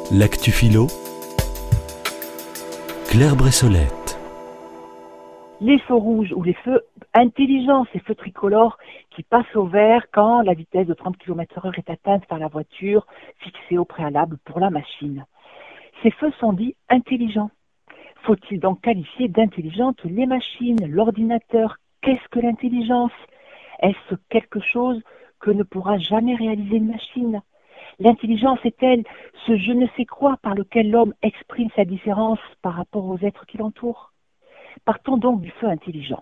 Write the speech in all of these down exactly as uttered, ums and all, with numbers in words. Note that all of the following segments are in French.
L'actu philo, Claire Bressolette. Les feux rouges ou les feux intelligents, ces feux tricolores qui passent au vert quand la vitesse de trente kilomètres heure est atteinte par la voiture fixée au préalable pour la machine. Ces feux sont dits intelligents. Faut-il donc qualifier d'intelligentes les machines, l'ordinateur? Qu'est-ce que l'intelligence? Est-ce quelque chose que ne pourra jamais réaliser une machine? L'intelligence est-elle ce je ne sais quoi par lequel l'homme exprime sa différence par rapport aux êtres qui l'entourent? Partons donc du feu intelligent.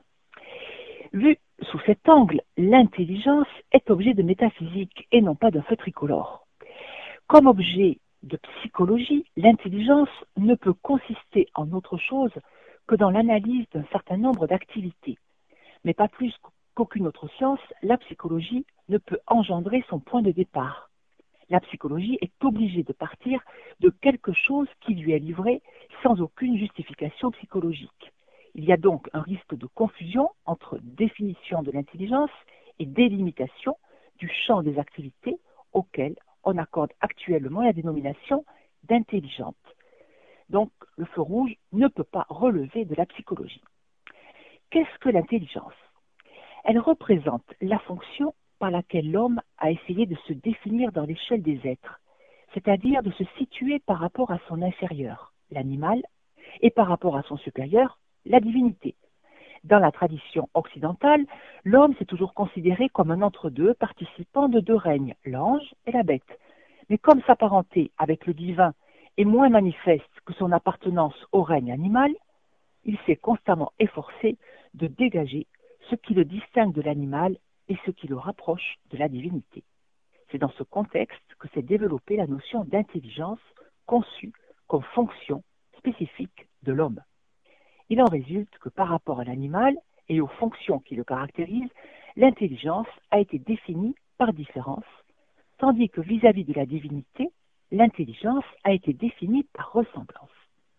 Vu sous cet angle, l'intelligence est objet de métaphysique et non pas d'un feu tricolore. Comme objet de psychologie, l'intelligence ne peut consister en autre chose que dans l'analyse d'un certain nombre d'activités. Mais pas plus qu'aucune autre science, la psychologie ne peut engendrer son point de départ. La psychologie est obligée de partir de quelque chose qui lui est livré sans aucune justification psychologique. Il y a donc un risque de confusion entre définition de l'intelligence et délimitation du champ des activités auxquelles on accorde actuellement la dénomination d'intelligente. Donc, le feu rouge ne peut pas relever de la psychologie. Qu'est-ce que l'intelligence? Elle représente la fonction par laquelle l'homme a essayé de se définir dans l'échelle des êtres, c'est-à-dire de se situer par rapport à son inférieur, l'animal, et par rapport à son supérieur, la divinité. Dans la tradition occidentale, l'homme s'est toujours considéré comme un entre-deux participant de deux règnes, l'ange et la bête. Mais comme sa parenté avec le divin est moins manifeste que son appartenance au règne animal, il s'est constamment efforcé de dégager ce qui le distingue de l'animal et ce qui le rapproche de la divinité. C'est dans ce contexte que s'est développée la notion d'intelligence conçue comme fonction spécifique de l'homme. Il en résulte que par rapport à l'animal et aux fonctions qui le caractérisent, l'intelligence a été définie par différence, tandis que vis-à-vis de la divinité, l'intelligence a été définie par ressemblance.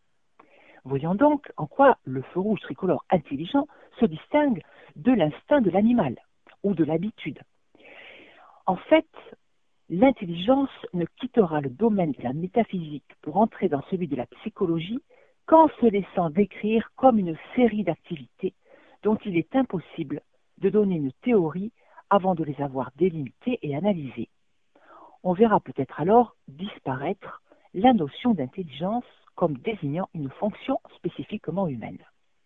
Voyons donc en quoi le feu rouge tricolore intelligent se distingue de l'instinct de l'animal ou de l'habitude. En fait, l'intelligence ne quittera le domaine de la métaphysique pour entrer dans celui de la psychologie qu'en se laissant décrire comme une série d'activités dont il est impossible de donner une théorie avant de les avoir délimitées et analysées. On verra peut-être alors disparaître la notion d'intelligence comme désignant une fonction spécifiquement humaine.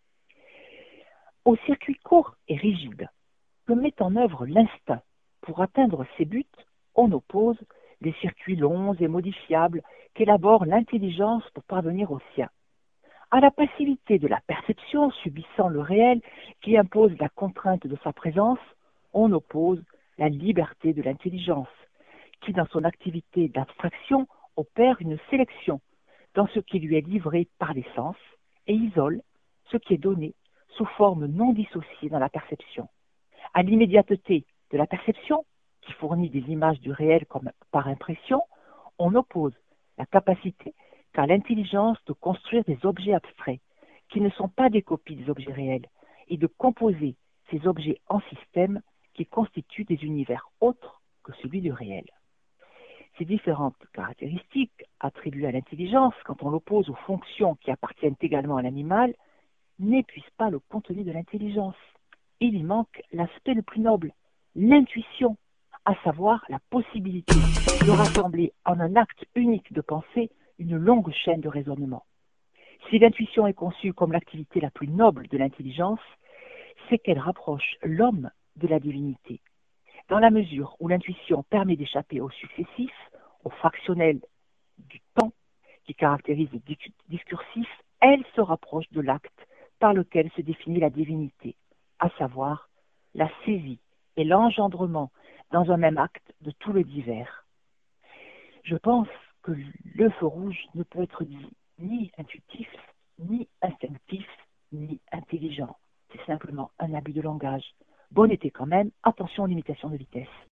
Au circuit court et rigide que met en œuvre l'instinct pour atteindre ses buts, on oppose les circuits longs et modifiables qu'élabore l'intelligence pour parvenir au sien. À la passivité de la perception subissant le réel qui impose la contrainte de sa présence, on oppose la liberté de l'intelligence qui, dans son activité d'abstraction, opère une sélection dans ce qui lui est livré par les sens et isole ce qui est donné sous forme non dissociée dans la perception. À l'immédiateté de la perception, qui fournit des images du réel comme par impression, on oppose la capacité qu'a l'intelligence de construire des objets abstraits, qui ne sont pas des copies des objets réels, et de composer ces objets en systèmes qui constituent des univers autres que celui du réel. Ces différentes caractéristiques attribuées à l'intelligence, quand on l'oppose aux fonctions qui appartiennent également à l'animal, n'épuisent pas le contenu de l'intelligence. Il y manque l'aspect le plus noble, l'intuition, à savoir la possibilité de rassembler en un acte unique de pensée une longue chaîne de raisonnement. Si l'intuition est conçue comme l'activité la plus noble de l'intelligence, c'est qu'elle rapproche l'homme de la divinité. Dans la mesure où l'intuition permet d'échapper au successif, au fractionnel du temps qui caractérise le discursif, elle se rapproche de l'acte par lequel se définit la divinité, à savoir la saisie et l'engendrement dans un même acte de tout le divers. Je pense que le feu rouge ne peut être dit ni intuitif, ni instinctif, ni intelligent. C'est simplement un abus de langage. Bon été quand même, attention aux limitations de vitesse.